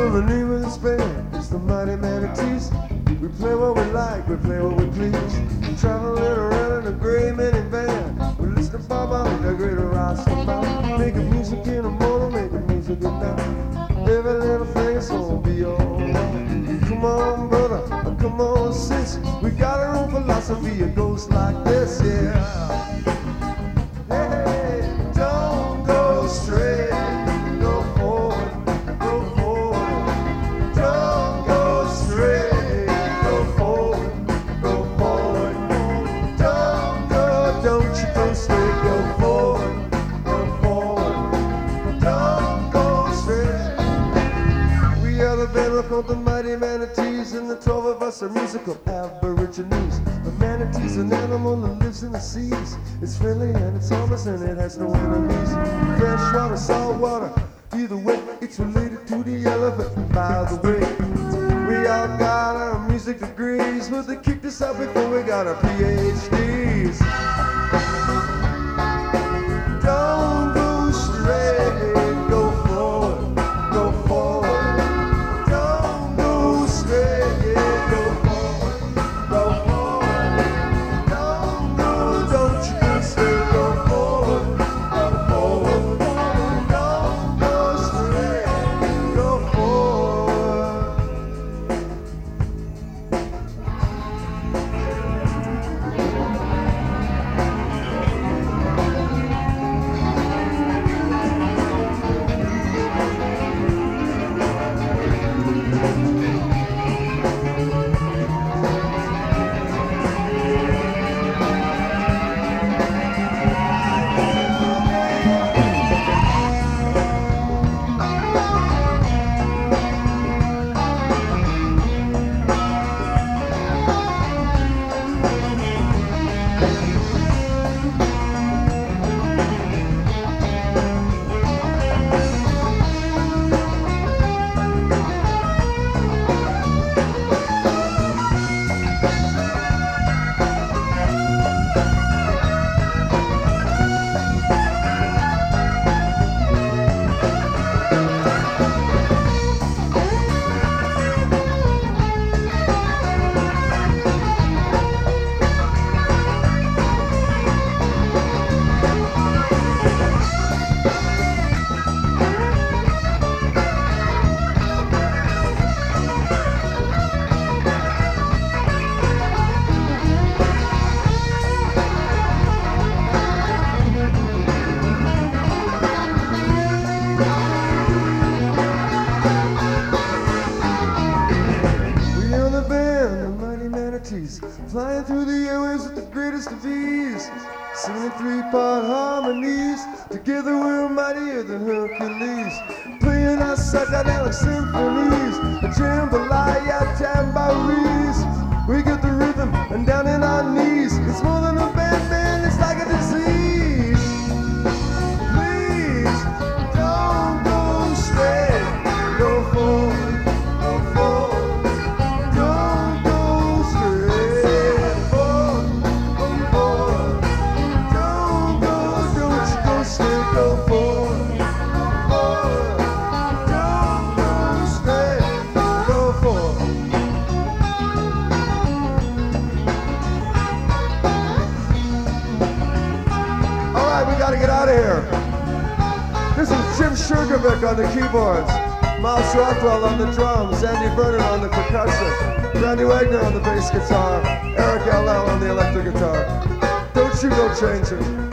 the name of this band is the Mighty Manatees. We play what we like, we play what we please. Traveling around in a gray minivan. We listen to Bob Marley, the great Rasta. Making music in the morning, making music at night. Every little thing is gonna be alright. Come on, brother, come on, sis. We got our own philosophy, it goes like this, yeah. Hey, don't go straight. Called the Mighty Manatees, and the 12 of us are musical aborigines. A manatee's an animal that lives in the seas. It's friendly and it's harmless and it has no enemies. Fresh water, salt water, either way, it's related to the elephant. By the way, we all got our music degrees, but they kicked us out before we got our PhDs. Don't go straight, go forward, go forward. Flying through the airwaves with the greatest of ease, singing three-part harmonies. Together we're mightier than Hercules, playing our psychedelic symphonies, a jambalaya tambourines. We get the rhythm and down in our knees. It's more than a band, it's like a disease. Please don't go straight, go forward. This is Jim Sugarvic on the keyboards, Miles Rockwell on the drums, Andy Vernon on the percussion, Randy Wagner on the bass guitar, Eric L.L. on the electric guitar. Don't you go changing.